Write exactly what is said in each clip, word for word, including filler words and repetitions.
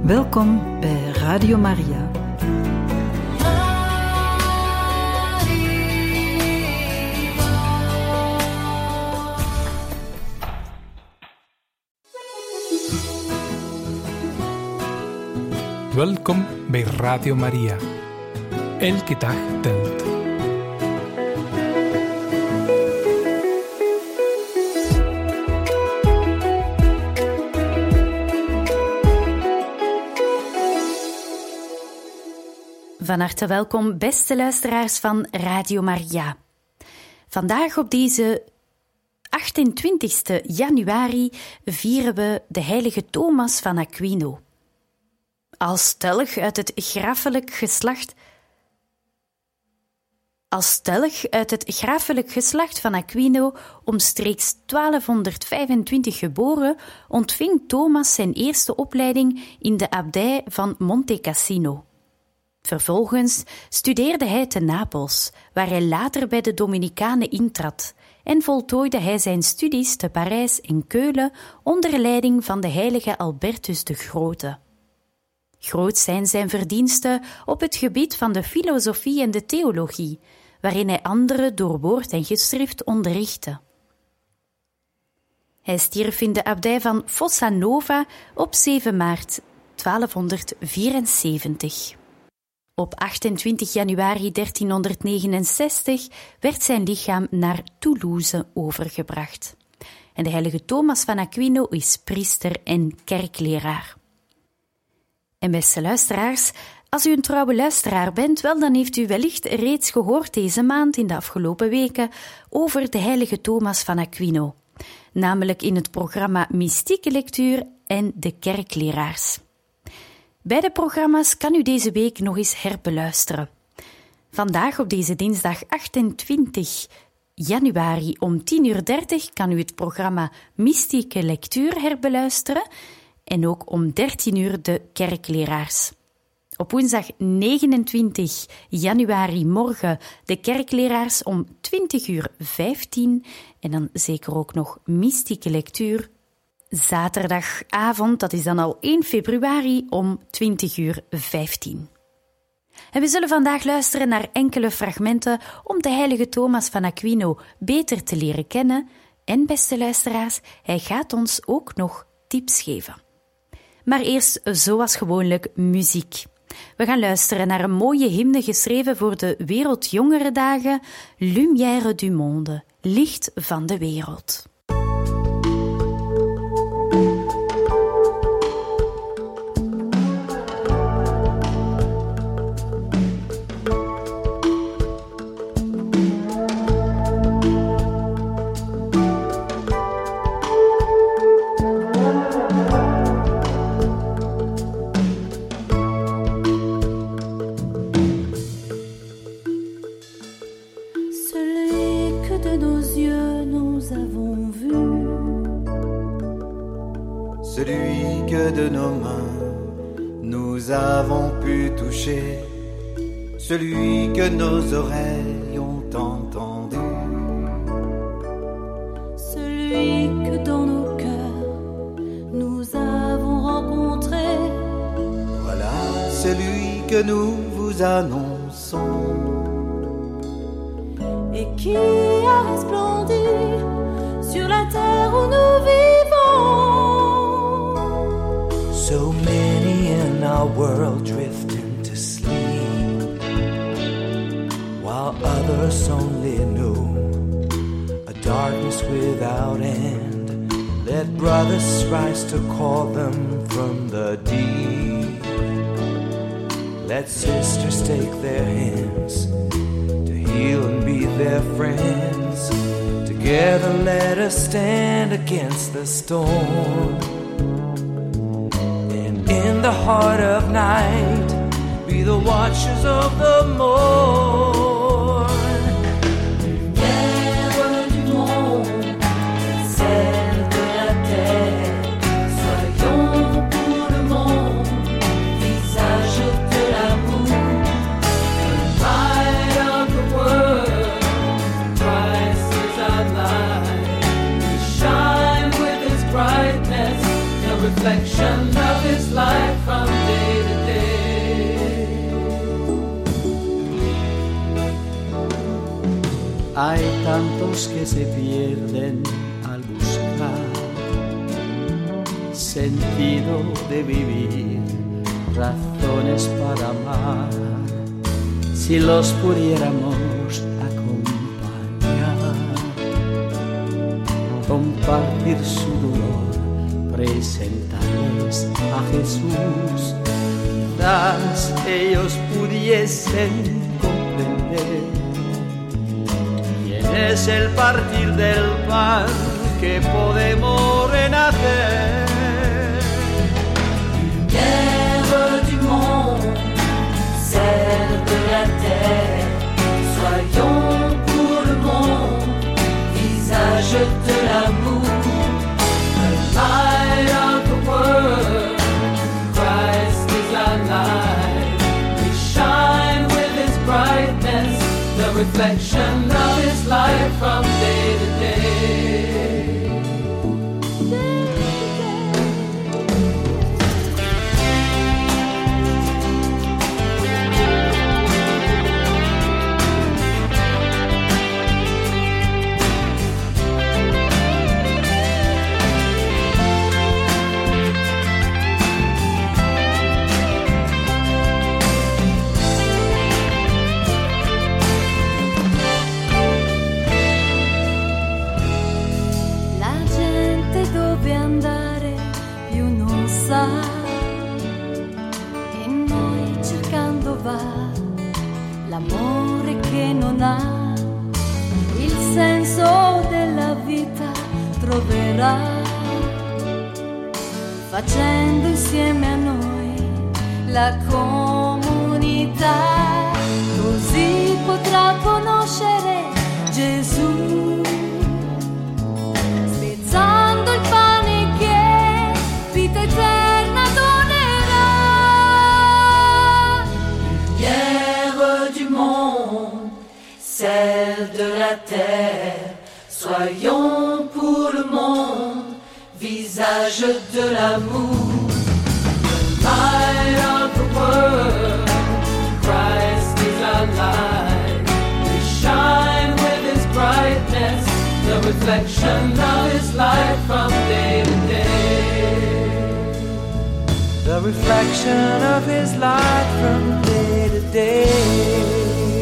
Welkom bij Radio Maria. Welkom bij Radio Maria. Elke dag telt. Van harte welkom, beste luisteraars van Radio Maria. Vandaag op deze achtentwintigste januari vieren we de heilige Thomas van Aquino. Als stellig uit het graffelijk geslacht Als stellig uit het graffelijk geslacht van Aquino, omstreeks twaalfhonderdvijfentwintig geboren, ontving Thomas zijn eerste opleiding in de abdij van Monte Cassino. Vervolgens studeerde hij te Napels, waar hij later bij de Dominicanen intrad, en voltooide hij zijn studies te Parijs en Keulen onder leiding van de heilige Albertus de Grote. Groot zijn zijn verdiensten op het gebied van de filosofie en de theologie, waarin hij anderen door woord en geschrift onderrichtte. Hij stierf in de abdij van Fossa Nova op zeven maart twaalfhonderdvierenzeventig. Op achtentwintig januari dertienhonderdnegenenzestig werd zijn lichaam naar Toulouse overgebracht. En de heilige Thomas van Aquino is priester en kerkleraar. En beste luisteraars, als u een trouwe luisteraar bent, wel dan heeft u wellicht reeds gehoord deze maand in de afgelopen weken over de heilige Thomas van Aquino, namelijk in het programma Mystieke Lectuur en de kerkleraars. Beide programma's kan u deze week nog eens herbeluisteren. Vandaag op deze dinsdag achtentwintig januari om tien uur dertig kan u het programma Mystieke Lectuur herbeluisteren en ook om dertien uur de kerkleraars. Op woensdag negenentwintig januari morgen de kerkleraars om twintig uur vijftien en dan zeker ook nog Mystieke Lectuur. Zaterdagavond, dat is dan al één februari om twintig uur vijftien. En we zullen vandaag luisteren naar enkele fragmenten om de heilige Thomas van Aquino beter te leren kennen. En beste luisteraars, hij gaat ons ook nog tips geven. Maar eerst, zoals gewoonlijk, muziek. We gaan luisteren naar een mooie hymne geschreven voor de Wereldjongerendagen, Lumière du Monde, licht van de wereld. Celui que de nos mains nous avons pu toucher, celui que nos oreilles ont entendu, celui que dans nos cœurs nous avons rencontré. Voilà celui que nous vous annonçons et qui a resplendi sur la terre où nous vivons. So many in our world drift into sleep, while others only know a darkness without end. Let brothers rise to call them from the deep. Let sisters take their hands to heal and be their friends. Together let us stand against the storm. In the heart of night, be the watchers of the morn. Lumière du monde, celle de la terre, soyons pour le monde, visage de l'amour. The light of the world, Christ is our light. We shine with His brightness, the reflection of His light from hay tantos que se pierden al buscar sentido de vivir, razones para amar, si los pudiéramos acompañar, compartir su dolor, presentarles a Jesús, quizás ellos pudiesen comprender quién es el partir del pan que podemos renacer. Lumière du monde, celle de la terre, soyons pour le monde, visage de l'amour, the light of the world, Christ is our light, we shine with His brightness, the reflection of His light from day to day. E noi cercando va l'amore che non ha il senso della vita troverà facendo insieme a noi la comunità, così potrà conoscere Gesù spezzando il pane che vita eterna donnerà. Lumière du monde, celle de la terre, soyons pour le monde, visage de l'amour, the light of the world, Christ is our light, we shine with His brightness, the reflection of His light from day to day. The reflection of His light from day to day.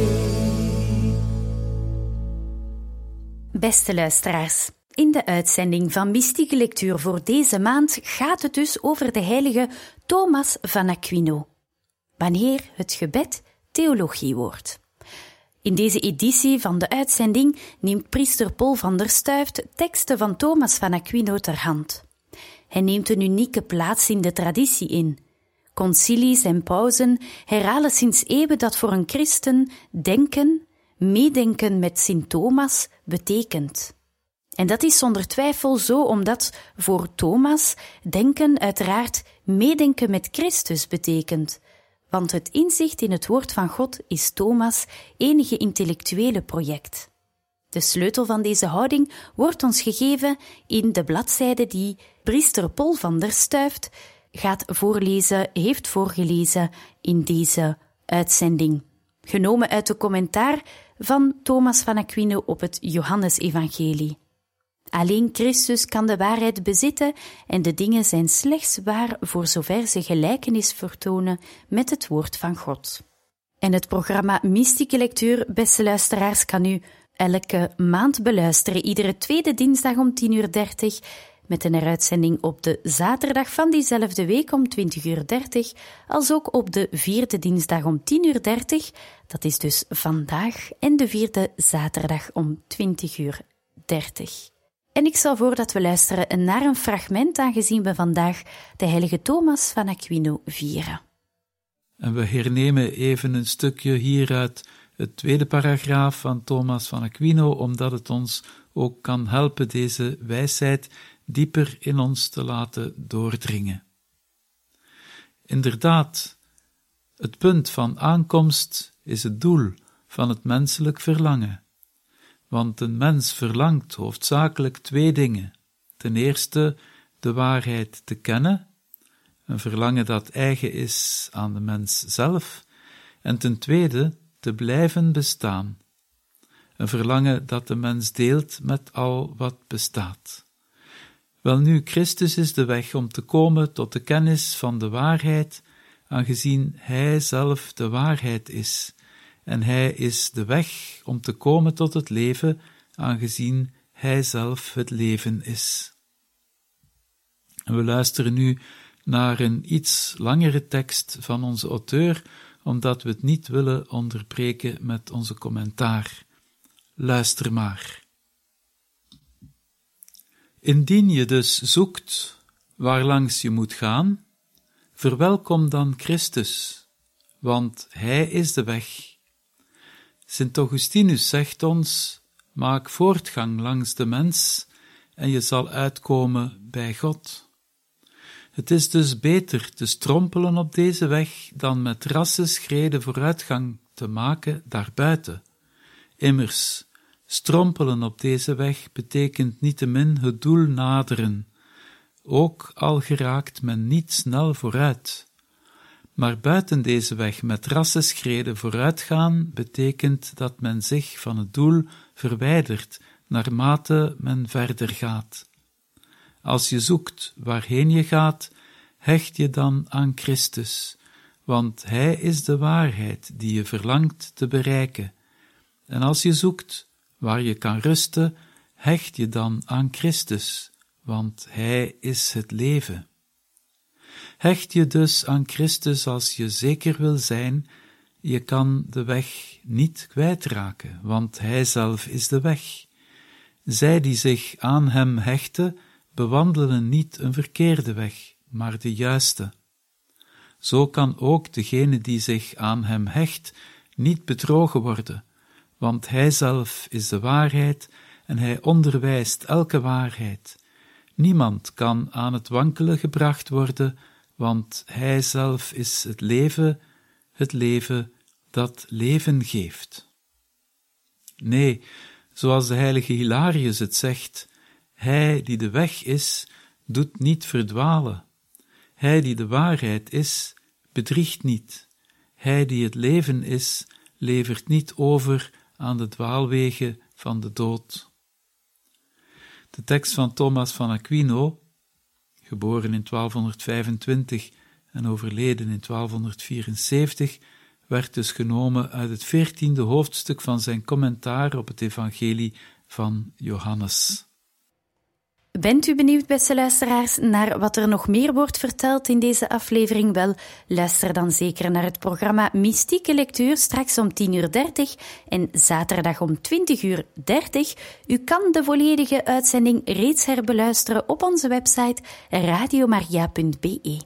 Beste luisteraars, in de uitzending van Mystieke Lectuur voor deze maand gaat het dus over de heilige Thomas van Aquino, wanneer het gebed theologie wordt. In deze editie van de uitzending neemt priester Paul van der Stuyft teksten van Thomas van Aquino ter hand. Hij neemt een unieke plaats in de traditie in. Concilies en pausen herhalen sinds eeuwen dat voor een christen denken, meedenken met Sint Thomas betekent. En dat is zonder twijfel zo omdat voor Thomas denken uiteraard meedenken met Christus betekent. Want het inzicht in het woord van God is Thomas' enige intellectuele project. De sleutel van deze houding wordt ons gegeven in de bladzijde die priester Paul van der Stuyft gaat voorlezen, heeft voorgelezen in deze uitzending. Genomen uit de commentaar van Thomas van Aquino op het Johannesevangelie. Alleen Christus kan de waarheid bezitten en de dingen zijn slechts waar voor zover ze gelijkenis vertonen met het woord van God. En het programma Mystieke Lectuur, beste luisteraars, kan u elke maand beluisteren, iedere tweede dinsdag om tien uur dertig, met een heruitzending op de zaterdag van diezelfde week om twintig uur dertig, als ook op de vierde dinsdag om tien uur dertig, dat is dus vandaag, en de vierde zaterdag om twintig uur dertig. En ik stel voor dat we luisteren naar een fragment, aangezien we vandaag de heilige Thomas van Aquino vieren. En we hernemen even een stukje hieruit het tweede paragraaf van Thomas van Aquino, omdat het ons ook kan helpen deze wijsheid dieper in ons te laten doordringen. Inderdaad, het punt van aankomst is het doel van het menselijk verlangen. Want een mens verlangt hoofdzakelijk twee dingen. Ten eerste de waarheid te kennen, een verlangen dat eigen is aan de mens zelf, en ten tweede te blijven bestaan. een verlangen dat de mens deelt met al wat bestaat. Welnu, Christus is de weg om te komen tot de kennis van de waarheid, aangezien Hij zelf de waarheid is, en Hij is de weg om te komen tot het leven, aangezien Hij zelf het leven is. En we luisteren nu naar een iets langere tekst van onze auteur, omdat we het niet willen onderbreken met onze commentaar. Luister maar. Indien je dus zoekt waarlangs je moet gaan, verwelkom dan Christus, want Hij is de weg. Sint Augustinus zegt ons, maak voortgang langs de mens en je zal uitkomen bij God. Het is dus beter te strompelen op deze weg dan met rasse schreden vooruitgang te maken daarbuiten. Immers, strompelen op deze weg betekent niettemin het doel naderen, ook al geraakt men niet snel vooruit. Maar buiten deze weg met rasse schreden vooruitgaan betekent dat men zich van het doel verwijdert naarmate men verder gaat. Als je zoekt waarheen je gaat, hecht je dan aan Christus, want Hij is de waarheid die je verlangt te bereiken. En als je zoekt waar je kan rusten, hecht je dan aan Christus, want Hij is het leven. Hecht je dus aan Christus als je zeker wil zijn, je kan de weg niet kwijtraken, want Hij zelf is de weg. Zij die zich aan Hem hechten, bewandelen niet een verkeerde weg, maar de juiste. Zo kan ook degene die zich aan Hem hecht niet bedrogen worden, want Hij zelf is de waarheid en Hij onderwijst elke waarheid. Niemand kan aan het wankelen gebracht worden, want Hij zelf is het leven, het leven dat leven geeft. Nee, zoals de heilige Hilarius het zegt, Hij die de weg is, doet niet verdwalen. Hij die de waarheid is, bedriegt niet. Hij die het leven is, levert niet over aan de dwaalwegen van de dood. De tekst van Thomas van Aquino, geboren in twaalfhonderdvijfentwintig en overleden in twaalfhonderdvierenzeventig, werd dus genomen uit het veertiende hoofdstuk van zijn commentaar op het evangelie van Johannes. Bent u benieuwd, beste luisteraars, naar wat er nog meer wordt verteld in deze aflevering? Wel, luister dan zeker naar het programma Mystieke Lectuur straks om tien uur dertig en zaterdag om twintig uur dertig. U kan de volledige uitzending reeds herbeluisteren op onze website radiomaria punt b e.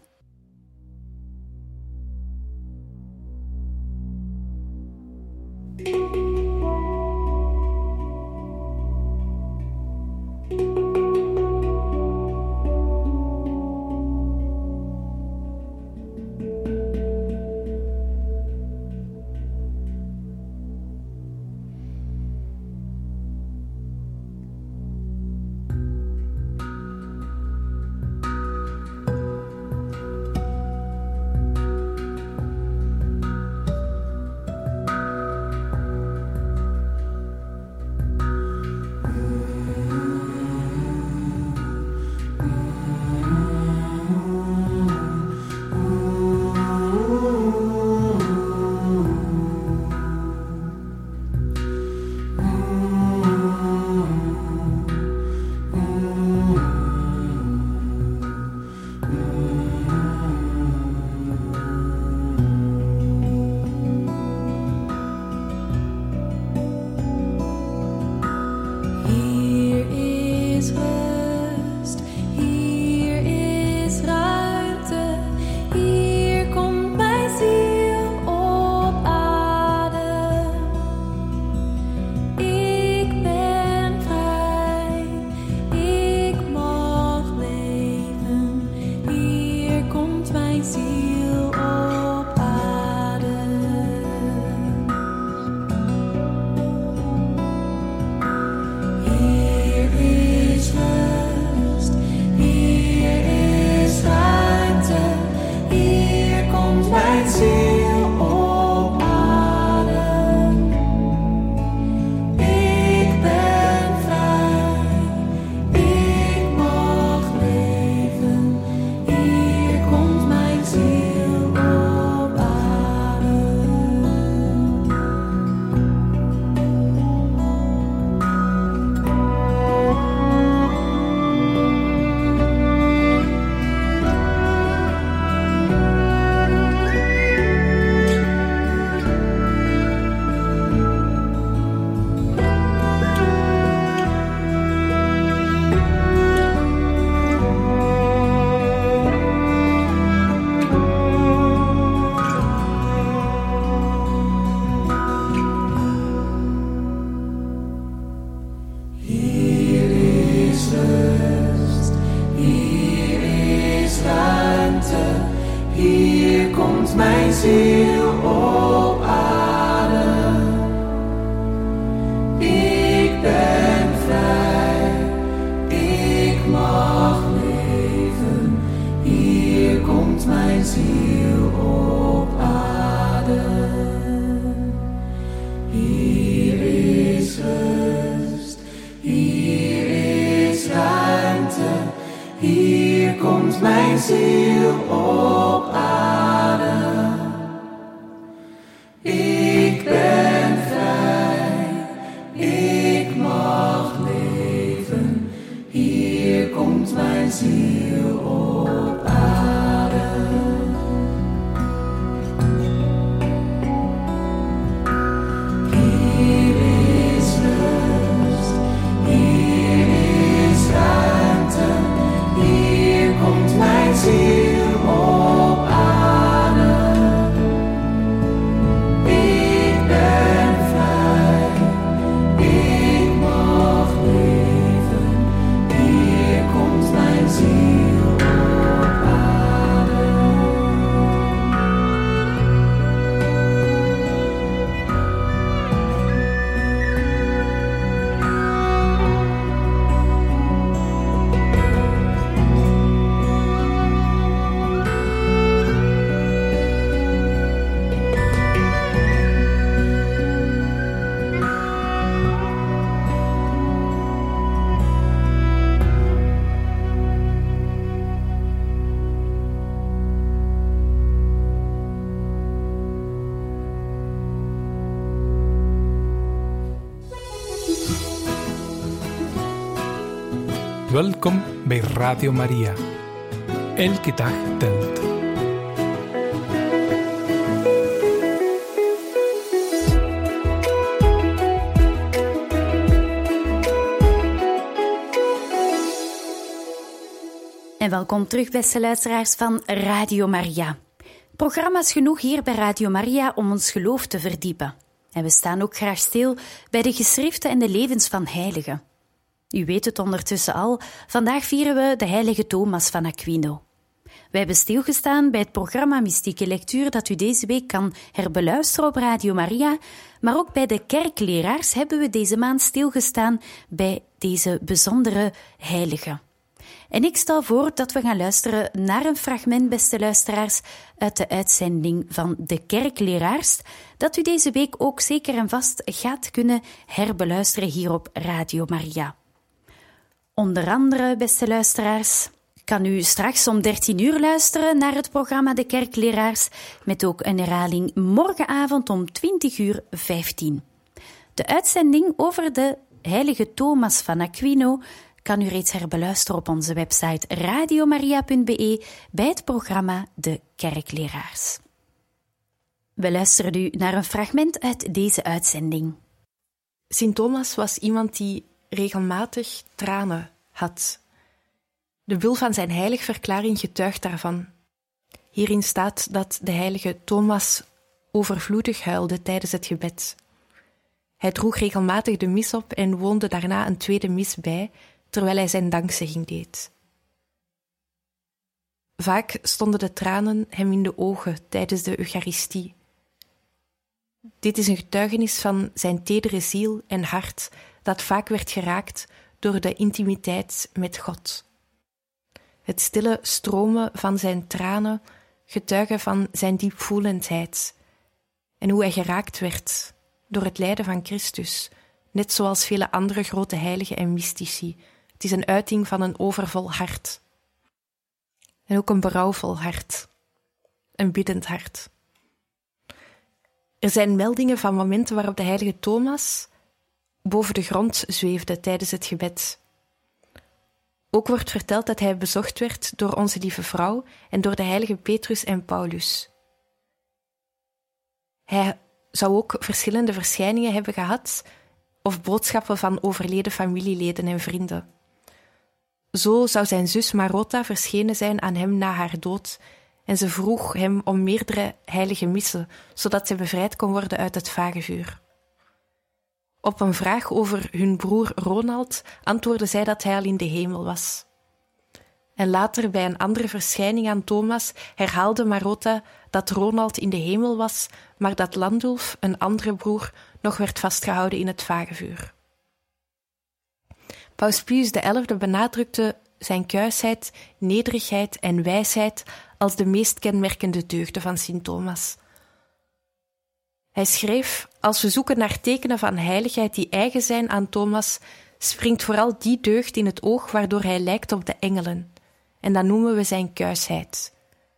komt mijn ziel op aarde. Ik ben vrij, ik mag leven. Hier komt mijn ziel op aarde. Hier is rust, hier is ruimte. Hier komt mijn ziel op aarde. Ik ben vrij, ik mag leven. Hier komt mijn ziel op aarde. Hier is rust, hier is ruimte. Hier komt mijn ziel op aarde. Ik ben vrij, ik mag leven. Hier komt mijn ziel op aarde. Welkom bij Radio Maria. Elke dag telt. En welkom terug, beste luisteraars van Radio Maria. Programma's genoeg hier bij Radio Maria om ons geloof te verdiepen. En we staan ook graag stil bij de geschriften en de levens van heiligen. U weet het ondertussen al, vandaag vieren we de heilige Thomas van Aquino. We hebben stilgestaan bij het programma Mystieke Lectuur dat u deze week kan herbeluisteren op Radio Maria, maar ook bij de kerkleraars hebben we deze maand stilgestaan bij deze bijzondere heilige. En ik stel voor dat we gaan luisteren naar een fragment, beste luisteraars, uit de uitzending van de kerkleraars, dat u deze week ook zeker en vast gaat kunnen herbeluisteren hier op Radio Maria. Onder andere, beste luisteraars, kan u straks om dertien uur luisteren naar het programma De Kerkleraars, met ook een herhaling morgenavond om twintig uur vijftien. De uitzending over de heilige Thomas van Aquino kan u reeds herbeluisteren op onze website radiomaria punt be bij het programma De Kerkleraars. We luisteren nu naar een fragment uit deze uitzending. Sint Thomas was iemand die regelmatig tranen had. De bul van zijn heiligverklaring getuigt daarvan. Hierin staat dat de heilige Thomas overvloedig huilde tijdens het gebed. Hij droeg regelmatig de mis op en woonde daarna een tweede mis bij, terwijl hij zijn dankzegging deed. Vaak stonden de tranen hem in de ogen tijdens de Eucharistie. Dit is een getuigenis van zijn tedere ziel en hart, dat vaak werd geraakt door de intimiteit met God. Het stille stromen van zijn tranen getuigen van zijn diepvoelendheid en hoe hij geraakt werd door het lijden van Christus, net zoals vele andere grote heiligen en mystici. Het is een uiting van een overvol hart. En ook een berouwvol hart. Een biddend hart. Er zijn meldingen van momenten waarop de heilige Thomas boven de grond zweefde tijdens het gebed. Ook wordt verteld dat hij bezocht werd door onze lieve vrouw en door de heilige Petrus en Paulus. Hij zou ook verschillende verschijningen hebben gehad of boodschappen van overleden familieleden en vrienden. Zo zou zijn zus Marota verschenen zijn aan hem na haar dood en ze vroeg hem om meerdere heilige missen, zodat zij bevrijd kon worden uit het vagevuur. Op een vraag over hun broer Ronald antwoordde zij dat hij al in de hemel was. En later, bij een andere verschijning aan Thomas, herhaalde Marotta dat Ronald in de hemel was, maar dat Landulf, een andere broer, nog werd vastgehouden in het vagevuur. Paus Pius de Elfde benadrukte zijn kuisheid, nederigheid en wijsheid als de meest kenmerkende deugden van Sint Thomas. Hij schreef: als we zoeken naar tekenen van heiligheid die eigen zijn aan Thomas, springt vooral die deugd in het oog waardoor hij lijkt op de engelen. En dat noemen we zijn kuisheid.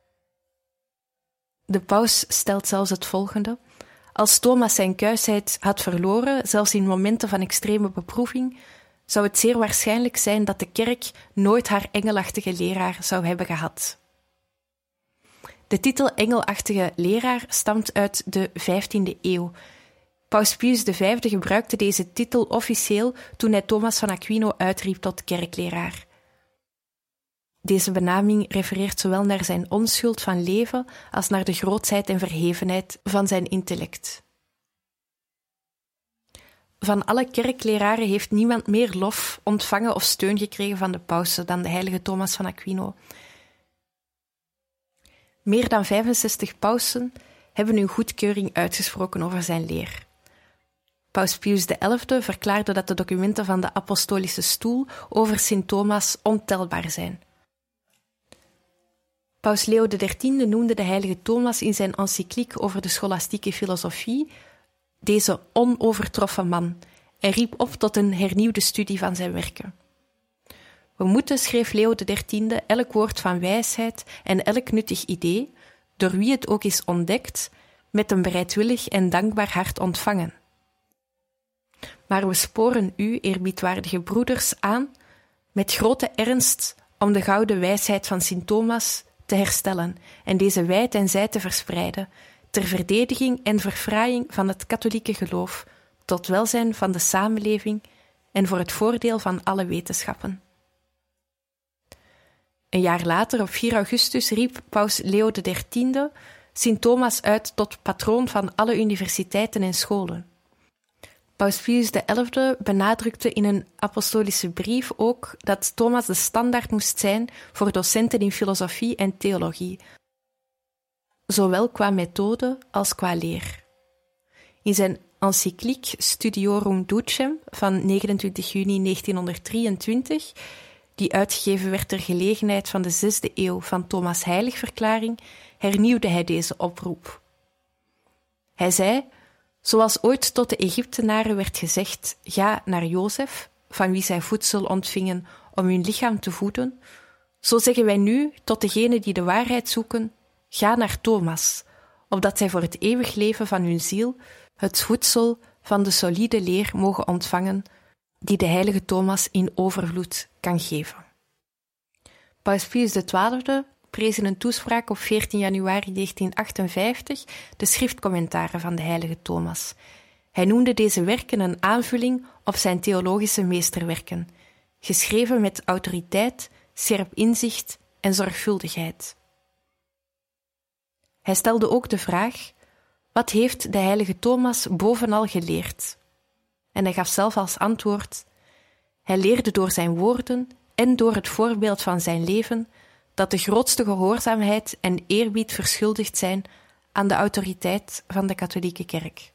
De paus stelt zelfs het volgende: als Thomas zijn kuisheid had verloren, zelfs in momenten van extreme beproeving, zou het zeer waarschijnlijk zijn dat de kerk nooit haar engelachtige leraar zou hebben gehad. De titel engelachtige leraar stamt uit de vijftiende eeuw. Paus Pius de Vijfde gebruikte deze titel officieel toen hij Thomas van Aquino uitriep tot kerkleraar. Deze benaming refereert zowel naar zijn onschuld van leven als naar de grootsheid en verhevenheid van zijn intellect. Van alle kerkleraren heeft niemand meer lof ontvangen of steun gekregen van de pausen dan de heilige Thomas van Aquino. Meer dan vijfenzestig pausen hebben hun goedkeuring uitgesproken over zijn leer. Paus Pius de Elfde verklaarde dat de documenten van de apostolische stoel over Sint Thomas ontelbaar zijn. Paus Leo de Dertiende noemde de heilige Thomas in zijn encycliek over de scholastieke filosofie deze onovertroffen man en riep op tot een hernieuwde studie van zijn werken. We moeten, schreef Leo de Dertiende, elk woord van wijsheid en elk nuttig idee, door wie het ook is ontdekt, met een bereidwillig en dankbaar hart ontvangen. Maar we sporen u, eerbiedwaardige broeders, aan met grote ernst om de gouden wijsheid van Sint Thomas te herstellen en deze wijd en zijd te verspreiden, ter verdediging en verfraaiing van het katholieke geloof, tot welzijn van de samenleving en voor het voordeel van alle wetenschappen. Een jaar later, op vier augustus, riep paus Leo de Dertiende Sint Thomas uit tot patroon van alle universiteiten en scholen. Paus Pius de Elfde benadrukte in een apostolische brief ook dat Thomas de standaard moest zijn voor docenten in filosofie en theologie, zowel qua methode als qua leer. In zijn encycliek Studiorum Ducem van negenentwintig juni negentienhonderddrieëntwintig, die uitgegeven werd ter gelegenheid van de zesde eeuw van Thomas' heiligverklaring, hernieuwde hij deze oproep. Hij zei: zoals ooit tot de Egyptenaren werd gezegd, ga naar Jozef, van wie zij voedsel ontvingen om hun lichaam te voeden, zo zeggen wij nu tot degenen die de waarheid zoeken, ga naar Thomas, opdat zij voor het eeuwig leven van hun ziel het voedsel van de solide leer mogen ontvangen, die de heilige Thomas in overvloed kan geven. Paus Pius de Twaalfde prees in een toespraak op veertien januari negentienhonderdachtenvijftig de schriftcommentaren van de heilige Thomas. Hij noemde deze werken een aanvulling op zijn theologische meesterwerken, geschreven met autoriteit, scherp inzicht en zorgvuldigheid. Hij stelde ook de vraag: wat heeft de heilige Thomas bovenal geleerd? En hij gaf zelf als antwoord: hij leerde door zijn woorden en door het voorbeeld van zijn leven dat de grootste gehoorzaamheid en eerbied verschuldigd zijn aan de autoriteit van de katholieke kerk.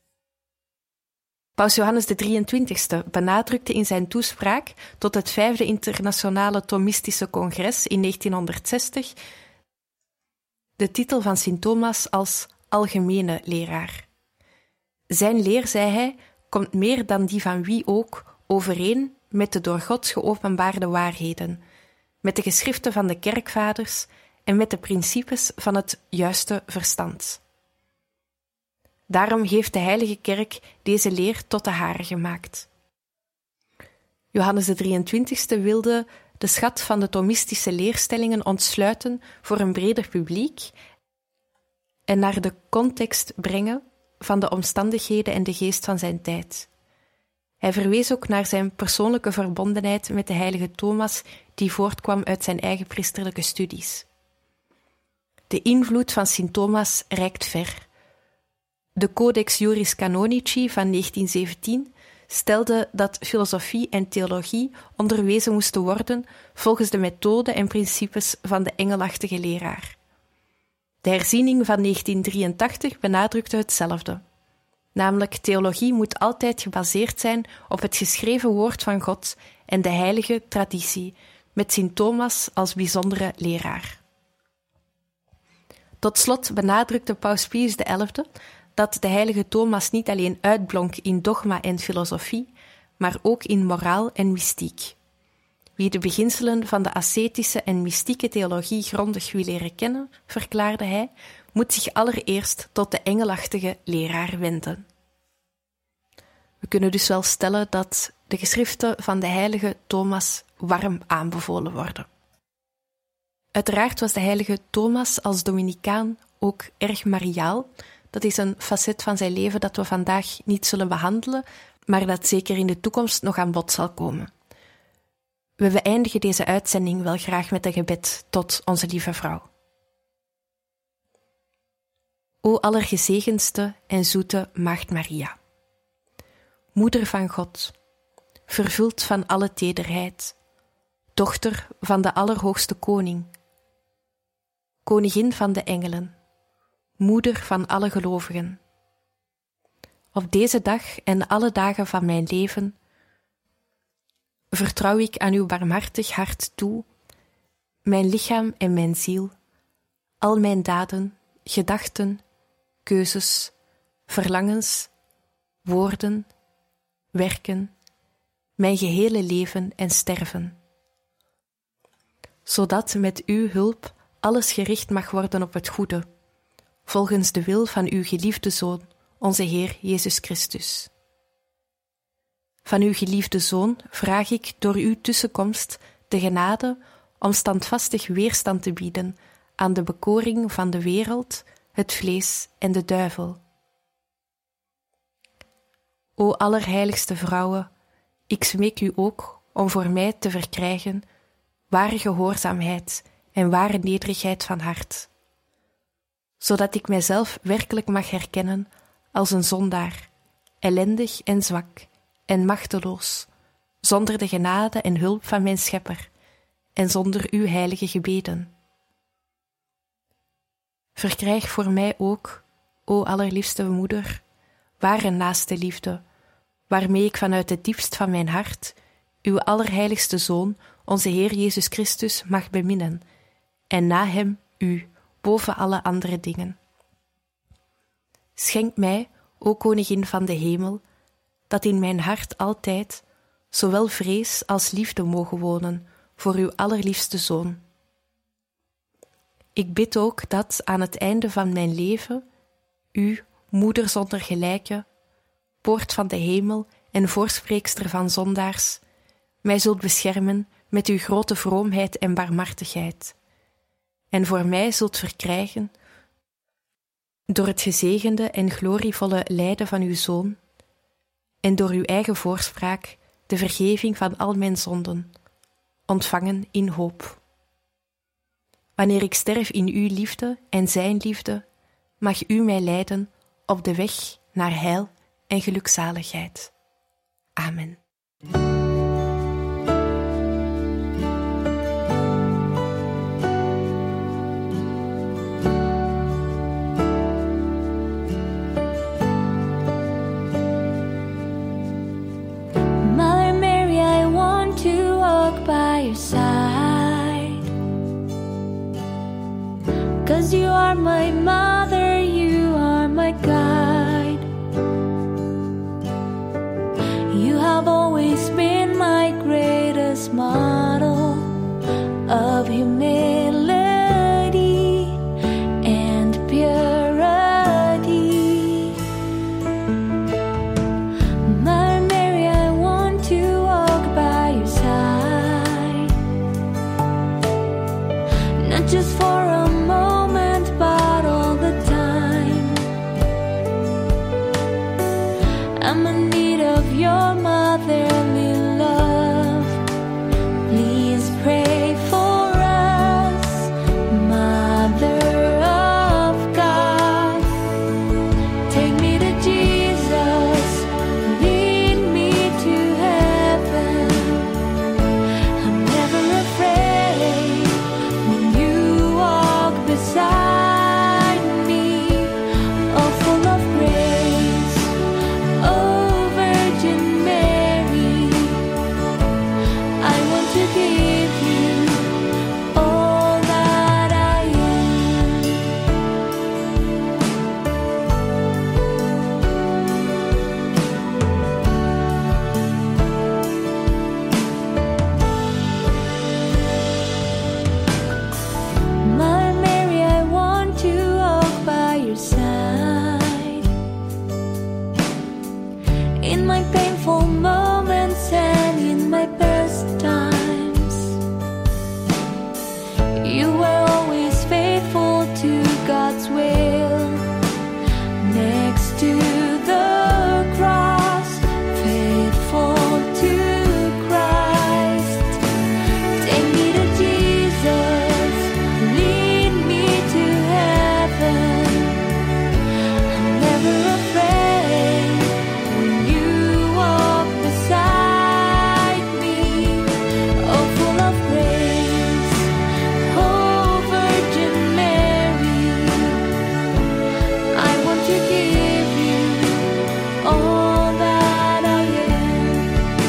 Paus Johannes de drieëntwintigste benadrukte in zijn toespraak tot het vijfde internationale Thomistische congres in negentienhonderdzestig de titel van Sint Thomas als algemene leraar. Zijn leer, zei hij, komt meer dan die van wie ook overeen met de door God geopenbaarde waarheden, met de geschriften van de kerkvaders en met de principes van het juiste verstand. Daarom heeft de Heilige Kerk deze leer tot de hare gemaakt. Johannes de drieëntwintigste wilde de schat van de Thomistische leerstellingen ontsluiten voor een breder publiek en naar de context brengen van de omstandigheden en de geest van zijn tijd. Hij verwees ook naar zijn persoonlijke verbondenheid met de heilige Thomas, die voortkwam uit zijn eigen priesterlijke studies. De invloed van Sint Thomas reikt ver. De Codex Juris Canonici van negentien zeventien stelde dat filosofie en theologie onderwezen moesten worden volgens de methoden en principes van de engelachtige leraar. De herziening van negentien drieëntachtig benadrukte hetzelfde. Namelijk, theologie moet altijd gebaseerd zijn op het geschreven woord van God en de heilige traditie, met Sint Thomas als bijzondere leraar. Tot slot benadrukte Paus Pius de elfde dat de heilige Thomas niet alleen uitblonk in dogma en filosofie, maar ook in moraal en mystiek. Wie de beginselen van de ascetische en mystieke theologie grondig wil leren kennen, verklaarde hij, moet zich allereerst tot de engelachtige leraar wenden. We kunnen dus wel stellen dat de geschriften van de heilige Thomas warm aanbevolen worden. Uiteraard was de heilige Thomas als Dominicaan ook erg mariaal. Dat is een facet van zijn leven dat we vandaag niet zullen behandelen, maar dat zeker in de toekomst nog aan bod zal komen. We beëindigen deze uitzending wel graag met een gebed tot onze lieve vrouw. O allergezegendste en zoete Maagd Maria, Moeder van God, vervuld van alle tederheid, dochter van de Allerhoogste Koning, Koningin van de engelen, Moeder van alle gelovigen. Op deze dag en alle dagen van mijn leven vertrouw ik aan uw barmhartig hart toe, mijn lichaam en mijn ziel, al mijn daden, gedachten, keuzes, verlangens, woorden, werken, mijn gehele leven en sterven, zodat met uw hulp alles gericht mag worden op het goede, volgens de wil van uw geliefde Zoon, onze Heer Jezus Christus. Van uw geliefde Zoon vraag ik door uw tussenkomst de genade om standvastig weerstand te bieden aan de bekoring van de wereld, het vlees en de duivel. O allerheiligste vrouwen, ik smeek u ook om voor mij te verkrijgen ware gehoorzaamheid en ware nederigheid van hart, zodat ik mijzelf werkelijk mag herkennen als een zondaar, ellendig en zwak en machteloos, zonder de genade en hulp van mijn Schepper en zonder uw heilige gebeden. Verkrijg voor mij ook, o allerliefste moeder, ware naaste liefde, waarmee ik vanuit het diepst van mijn hart uw allerheiligste Zoon, onze Heer Jezus Christus, mag beminnen, en na hem u, boven alle andere dingen. Schenk mij, o Koningin van de hemel, dat in mijn hart altijd zowel vrees als liefde mogen wonen voor uw allerliefste Zoon. Ik bid ook dat aan het einde van mijn leven u, moeder zonder gelijke, poort van de hemel en voorspreekster van zondaars, mij zult beschermen met uw grote vroomheid en barmhartigheid, en voor mij zult verkrijgen, door het gezegende en glorievolle lijden van uw Zoon, en door uw eigen voorspraak de vergeving van al mijn zonden, ontvangen in hoop. Wanneer ik sterf in uw liefde en zijn liefde, mag u mij leiden op de weg naar heil en gelukzaligheid. Amen. Mother Mary, I want to walk by your side, 'cause you are my mother, you are my guide. You have always been my greatest model of humility and purity. Mother Mary, I want to walk by your side, not just for a moment, but all the time. I'm in need of your motherly love. Please pray for us, Mother of God. Take me to Jesus, lead me You were always faithful to God's will. Next to the cross, faithful to Christ. Take me to Jesus, lead me to heaven. I'm never afraid when you walk beside me. Oh, full of grace, oh Virgin Mary, I want to give you all that I am.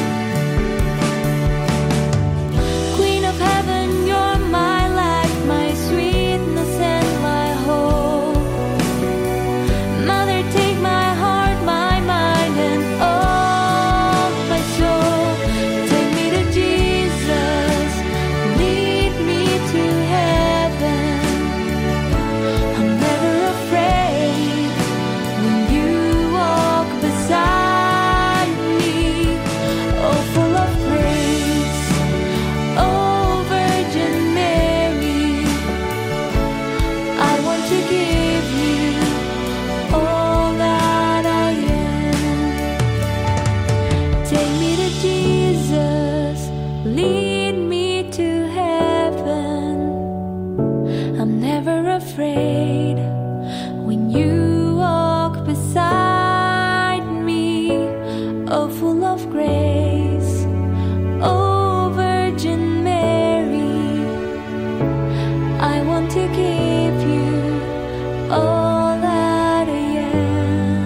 Queen of heaven, you're my life, my sweetness and my hope. Mother, take my heart, my mind and all my soul. Take me to Jesus, lead me to heaven. I'm never afraid when you walk beside me. Oh, full of grace, oh Virgin Mary, I want to give you all that I am. Take me to Jesus, lead me to heaven. I'm never afraid when you walk beside me. Oh, full of grace, oh Virgin Mary, I want to give you all that I am.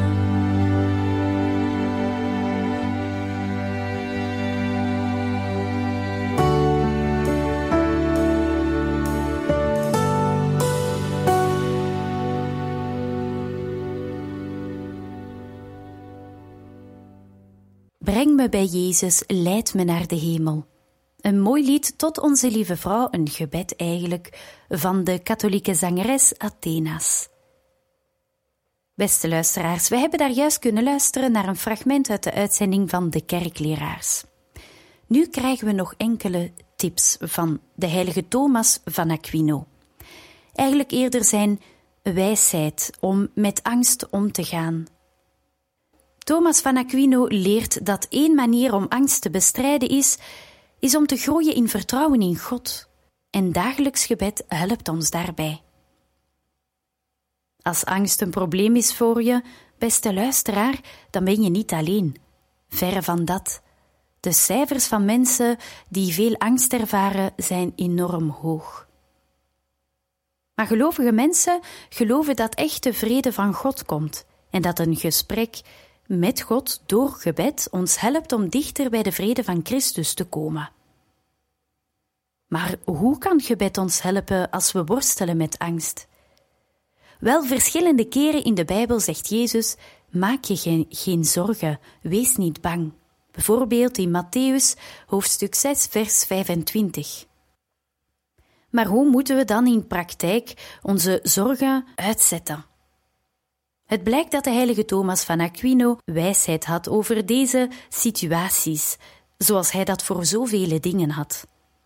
Breng me bij Jezus, leid me naar de hemel. Een mooi lied tot onze lieve vrouw, een gebed eigenlijk, van de katholieke zangeres Athena's. Beste luisteraars, we hebben daar juist kunnen luisteren naar een fragment uit de uitzending van de kerkleraars. Nu krijgen we nog enkele tips van de heilige Thomas van Aquino. Eigenlijk eerder zijn wijsheid om met angst om te gaan. Thomas van Aquino leert dat één manier om angst te bestrijden is, is om te groeien in vertrouwen in God. En dagelijks gebed helpt ons daarbij. Als angst een probleem is voor je, beste luisteraar, dan ben je niet alleen. Verre van dat. De cijfers van mensen die veel angst ervaren zijn enorm hoog. Maar gelovige mensen geloven dat echte vrede van God komt en dat een gesprek met God door gebed ons helpt om dichter bij de vrede van Christus te komen. Maar hoe kan gebed ons helpen als we worstelen met angst? Wel, verschillende keren in de Bijbel zegt Jezus: maak je geen, geen zorgen, wees niet bang. Bijvoorbeeld in Mattheüs hoofdstuk zes, vers vijfentwintig. Maar hoe moeten we dan in praktijk onze zorgen uitzetten? Het blijkt dat de heilige Thomas van Aquino wijsheid had over deze situaties, zoals hij dat voor zoveel dingen had.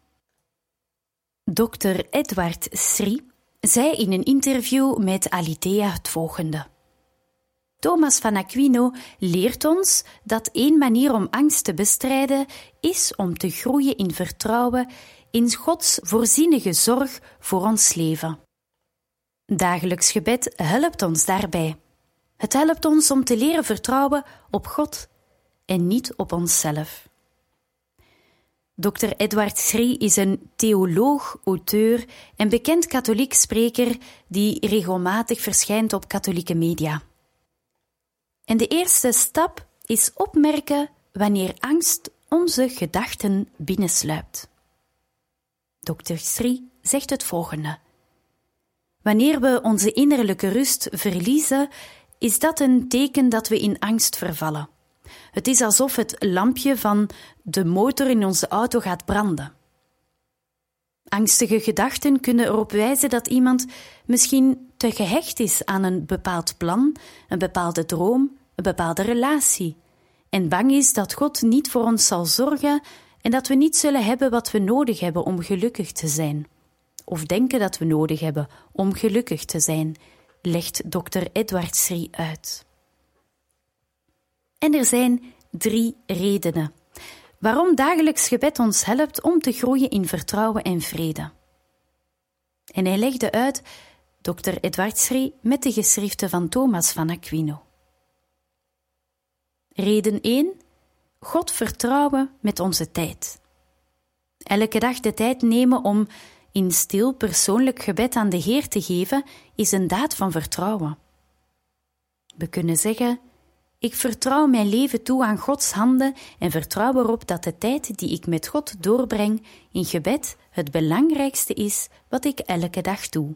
dokter Edward Sri zei in een interview met Aletheia het volgende. Thomas van Aquino leert ons dat één manier om angst te bestrijden is om te groeien in vertrouwen in Gods voorzienige zorg voor ons leven. Dagelijks gebed helpt ons daarbij. Het helpt ons om te leren vertrouwen op God en niet op onszelf. dokter Edward Sri is een theoloog, auteur en bekend katholiek spreker die regelmatig verschijnt op katholieke media. En de eerste stap is opmerken wanneer angst onze gedachten binnensluipt. dokter Sri zegt het volgende. Wanneer we onze innerlijke rust verliezen, is dat een teken dat we in angst vervallen. Het is alsof het lampje van de motor in onze auto gaat branden. Angstige gedachten kunnen erop wijzen dat iemand misschien te gehecht is aan een bepaald plan, een bepaalde droom, een bepaalde relatie, en bang is dat God niet voor ons zal zorgen en dat we niet zullen hebben wat we nodig hebben om gelukkig te zijn. of denken dat we nodig hebben om gelukkig te zijn, legt dokter Edward Sri uit. En er zijn drie redenen waarom dagelijks gebed ons helpt om te groeien in vertrouwen en vrede. En hij legde uit dokter Edward Sri met de geschriften van Thomas van Aquino. Reden één. God vertrouwen met onze tijd. Elke dag de tijd nemen om in stil persoonlijk gebed aan de Heer te geven, is een daad van vertrouwen. We kunnen zeggen: ik vertrouw mijn leven toe aan Gods handen en vertrouw erop dat de tijd die ik met God doorbreng in gebed het belangrijkste is wat ik elke dag doe.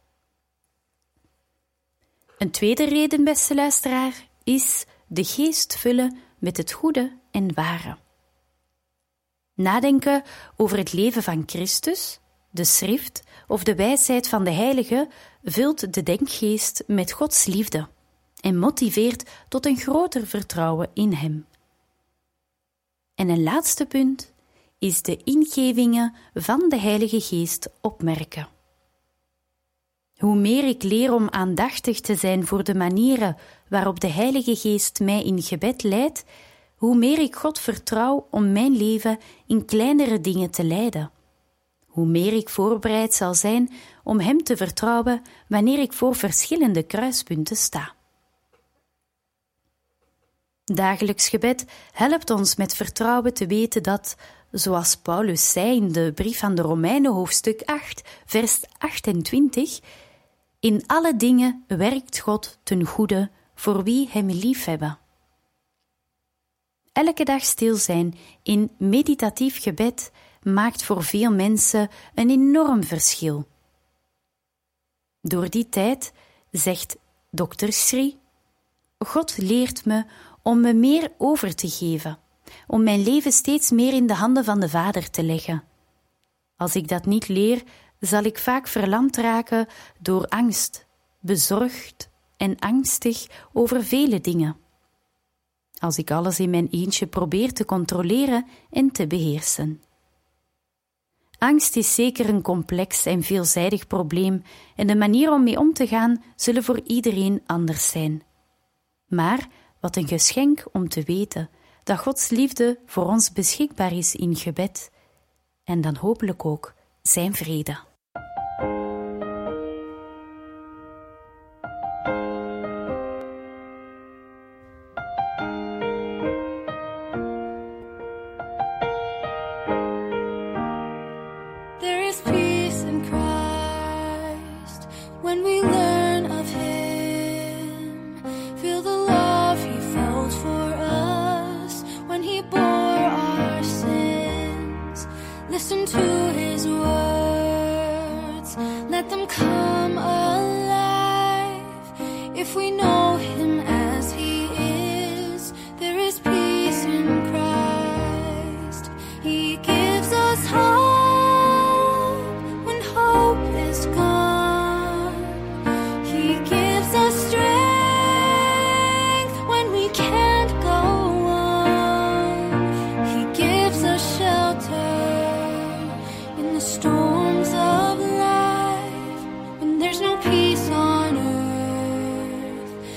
Een tweede reden, beste luisteraar, is de geest vullen met het goede en ware. Nadenken over het leven van Christus, de schrift of de wijsheid van de heilige vult de denkgeest met Gods liefde en motiveert tot een groter vertrouwen in Hem. En een laatste punt is de ingevingen van de Heilige Geest opmerken. Hoe meer ik leer om aandachtig te zijn voor de manieren waarop de Heilige Geest mij in gebed leidt, hoe meer ik God vertrouw om mijn leven in kleinere dingen te leiden. Hoe meer ik voorbereid zal zijn om Hem te vertrouwen wanneer ik voor verschillende kruispunten sta. Dagelijks gebed helpt ons met vertrouwen te weten dat, zoals Paulus zei in de brief aan de Romeinen hoofdstuk acht, vers achtentwintig, in alle dingen werkt God ten goede voor wie Hem liefhebben. Elke dag stil zijn in meditatief gebed maakt voor veel mensen een enorm verschil. Door die tijd, zegt dokter Sri, God leert me om me meer over te geven, om mijn leven steeds meer in de handen van de Vader te leggen. Als ik dat niet leer, zal ik vaak verlamd raken door angst, bezorgd en angstig over vele dingen. Als ik alles in mijn eentje probeer te controleren en te beheersen. Angst is zeker een complex en veelzijdig probleem en de manier om mee om te gaan zullen voor iedereen anders zijn. Maar wat een geschenk om te weten dat Gods liefde voor ons beschikbaar is in gebed en dan hopelijk ook zijn vrede. There is peace in Christ when we learn of Him. Feel the love He felt for us when He bore our sins. Listen to His words, let them come alive. If we know Him as He is, there is peace in Christ. He gives us hope. Storms of life, when there's no peace on earth,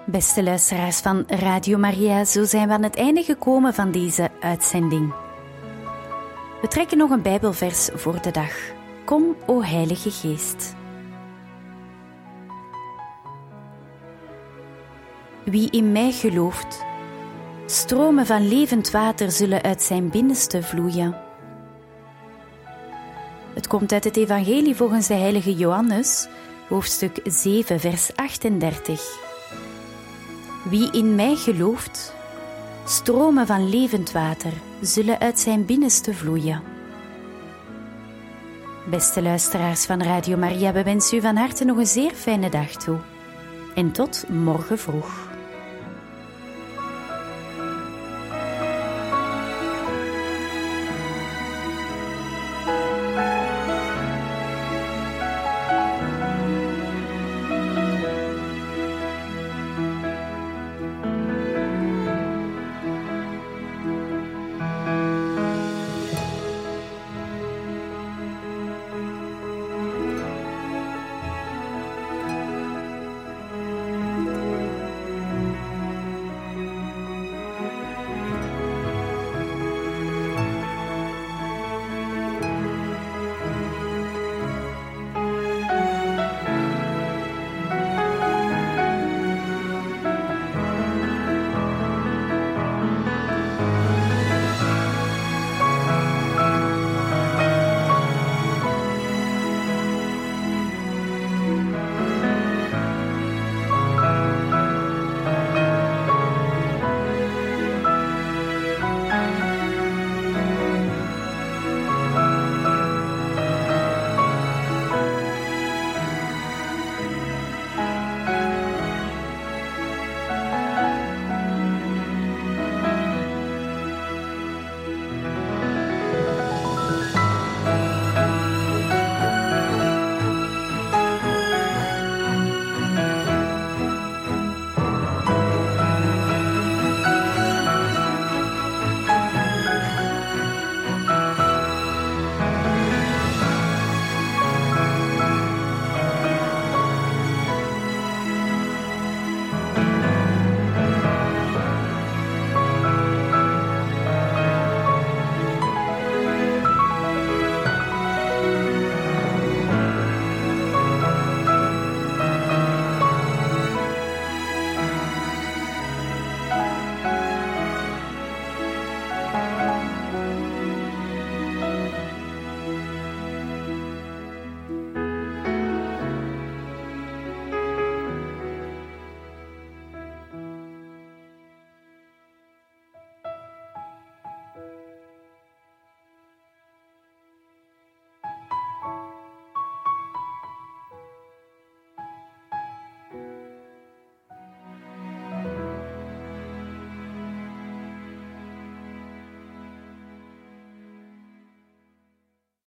Beste luisteraars van Radio Maria, zo zijn we aan het einde gekomen van deze uitzending. We trekken nog een Bijbelvers voor de dag. Kom, o Heilige Geest. Wie in mij gelooft, stromen van levend water zullen uit zijn binnenste vloeien. Het komt uit het Evangelie volgens de heilige Johannes, hoofdstuk zeven, vers achtendertig. Wie in mij gelooft, stromen van levend water zullen uit zijn binnenste vloeien. Beste luisteraars van Radio Maria, we wensen u van harte nog een zeer fijne dag toe. En tot morgen vroeg.